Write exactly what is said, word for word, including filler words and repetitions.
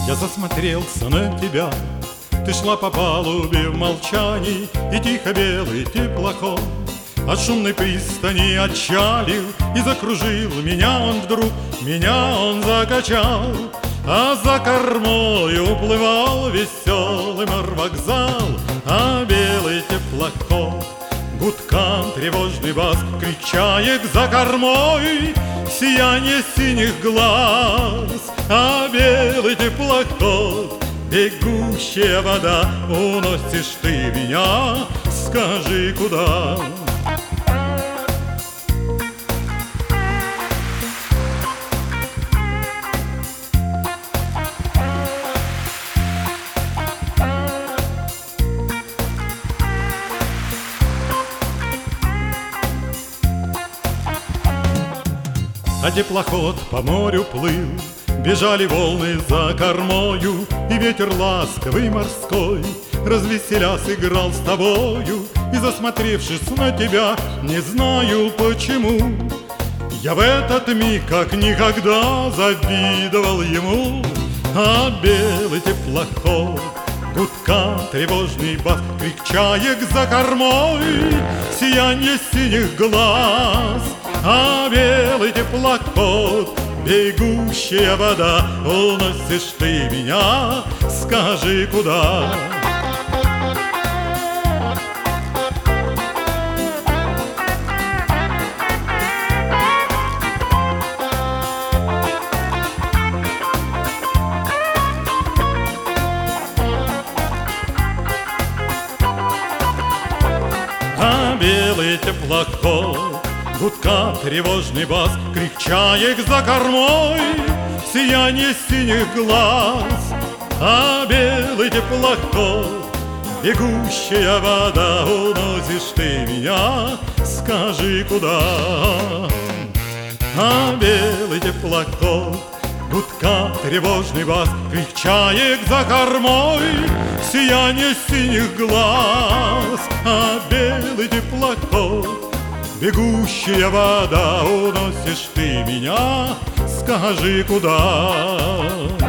Я засмотрелся на тебя. Ты шла по палубе в молчании, и тихо белый теплоход от шумной пристани отчалил и закружил. Меня он вдруг, меня он закачал, а за кормой уплывал веселый морвокзал. А белый теплоход, гудкам тревожный бас, крик чаек за кормой, сияние синих глаз. А белый теплоход, бегущая вода, уносишь ты меня, скажи, куда? А теплоход по морю плыл, бежали волны за кормою, и ветер ласковый морской, развеселя, сыграл с тобою. И засмотревшись на тебя, не знаю почему, я в этот миг как никогда завидовал ему. А белый теплоход, гудка тревожный бас, крик чаек за кормой, сияние синих глаз. А белый теплоход, бегущая вода, уносишь ты меня, скажи, куда? А белый теплоход, гудка тревожный бас, крик чаек за кормой, сияние синих глаз. А белый теплоход, бегущая вода, уносишь ты меня, скажи, куда? А белый теплоход, гудка тревожный бас, крик чаек за кормой, сияние синих глаз. А белый теплоход, бегущая вода, уносишь ты меня, скажи, куда?